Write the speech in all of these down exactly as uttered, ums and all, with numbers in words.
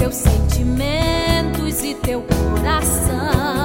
teus sentimentos e teu coração.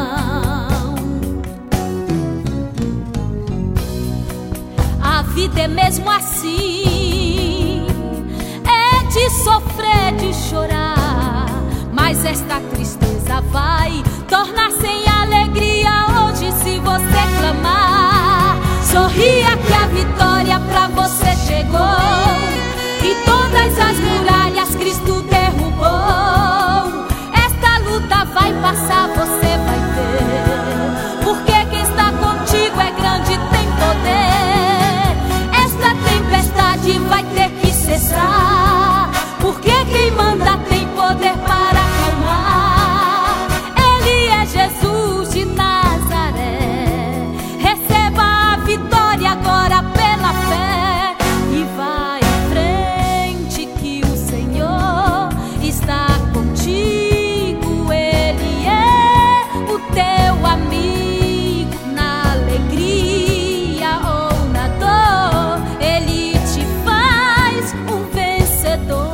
A vida é mesmo assim, é de sofrer, de chorar, mas esta tristeza vai tornar-se em alegria hoje se você clamar. Sorria que a vitória pra você chegou e todas as muralhas Cristo derrubou. Esta luta vai passar, você vai ver, porque quem está contigo é grande, tem poder. Esta tempestade vai ter que cessar, porque quem manda tem poder para acalmar. Ele é Jesus de Nazaré. Receba a vitória agora pela fé e vai em frente que o Senhor está contigo. Ele é o teu amigo na alegria ou na dor. Ele te faz um vencedor.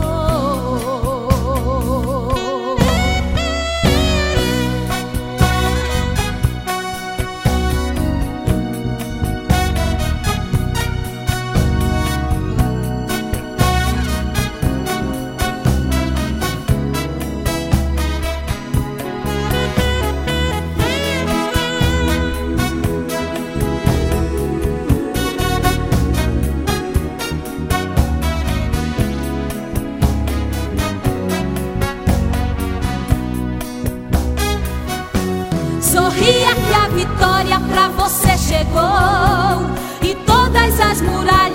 Sorria que a vitória pra você chegou e todas as muralhas